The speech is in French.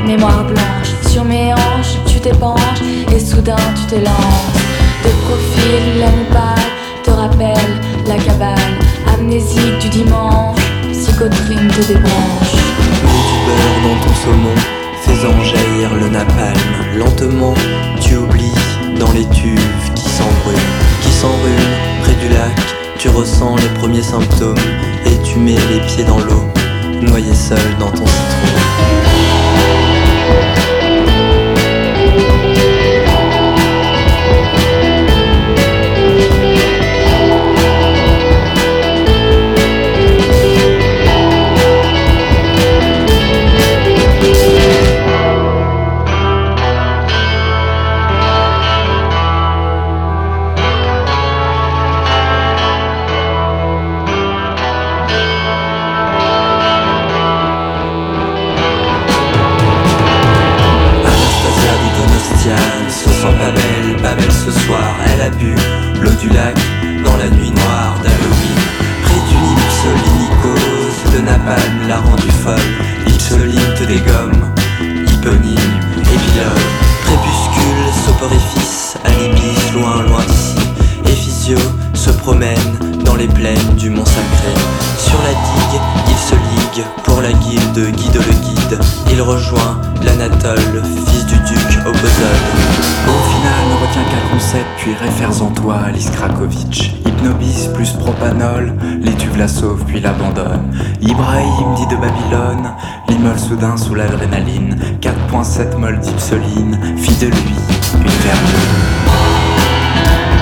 mémoire blanche. Sur mes hanches, tu t'épanches et soudain tu t'élances. De profil, la nuit pâle te rappelle la cabane. Amnésique du dimanche, psychotrine te débranche. Mets du beurre dans ton saumon, faisant jaillir le napalm. Lentement, tu oublies dans les tuves qui s'enrhument près du lac. Tu ressens les premiers symptômes et tu mets les pieds dans l'eau, noyé seul dans ton citron. Se sent pas belle ce soir. Elle a bu l'eau du lac dans la nuit noire d'Halloween. Près d'une ipsolinicose, le napalm l'a rendue folle. Ipsoline te dégomme, hyponyme, épilogue. Crépuscule, soporifice, alibis, loin d'ici. Ephysio se promène dans les plaines du Mont Sacré. Sur la digue, il se ligue pour la guilde, guide le guide. Il rejoint l'Anatole, fils du duc Obozol. Au final, ne retient qu'un concept, puis réfères en toi Alice Krakowicz. Hypnobis plus propanol, l'étuve la sauve puis l'abandonne. Ibrahim dit de Babylone, l'immole soudain sous l'adrénaline. 4,7 mol d'ipsoline, fit de lui une vermine.